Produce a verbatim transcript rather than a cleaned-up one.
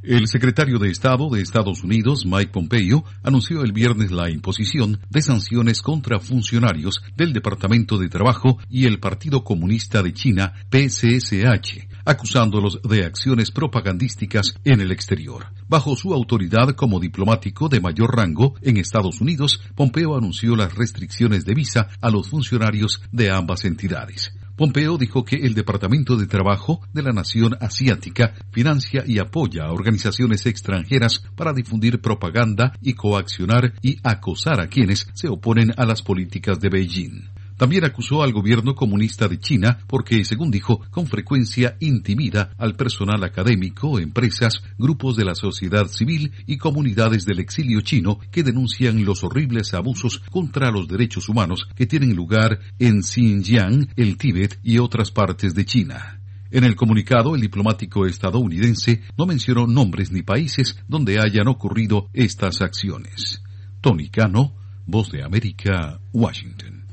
El secretario de Estado de Estados Unidos, Mike Pompeo, anunció el viernes la imposición de sanciones contra funcionarios del Departamento de Trabajo y el Partido Comunista de China, P C S H, acusándolos de acciones propagandísticas en el exterior. Bajo su autoridad como diplomático de mayor rango en Estados Unidos, Pompeo anunció las restricciones de visa a los funcionarios de ambas entidades. Pompeo dijo que el Departamento de Trabajo de la nación asiática financia y apoya a organizaciones extranjeras para difundir propaganda y coaccionar y acosar a quienes se oponen a las políticas de Beijing. También acusó al gobierno comunista de China porque, según dijo, con frecuencia intimida al personal académico, empresas, grupos de la sociedad civil y comunidades del exilio chino que denuncian los horribles abusos contra los derechos humanos que tienen lugar en Xinjiang, el Tíbet y otras partes de China. En el comunicado, el diplomático estadounidense no mencionó nombres ni países donde hayan ocurrido estas acciones. Tony Cano, Voz de América, Washington.